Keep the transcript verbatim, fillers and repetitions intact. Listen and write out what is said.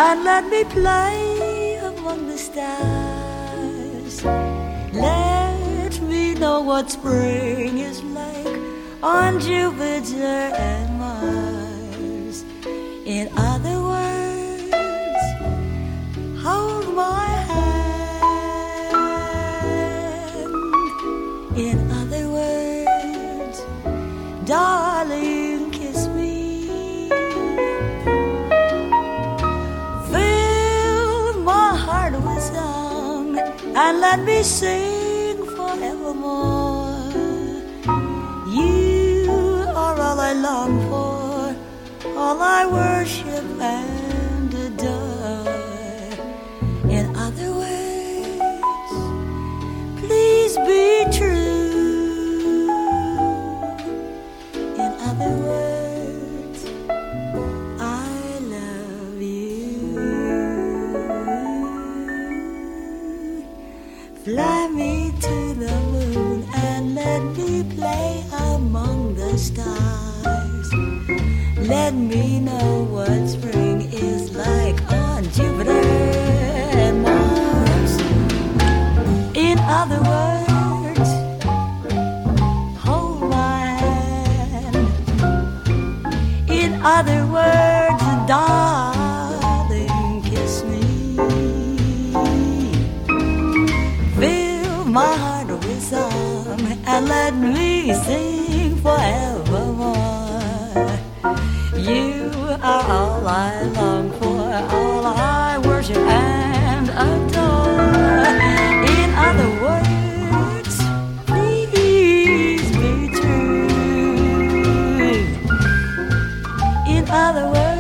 and let me play among the stars. Let me know what spring is like on Jupiter and Mars. In other words, hold my hand. In other words, darling, kiss me. Fill my heart with song and let me sing forevermore. You are all I long for, all I worship and adore. In other words, please be true. In other words, I love you. Fly me to the moon and let me play among the stars. Let me know what spring is like on Jupiter and Mars. In other words, hold my hand. In other words, darling, kiss me. Fill my heart with song and let me sing forevermore. You are all I long for, all I worship and adore. In other words, please be true. In other words,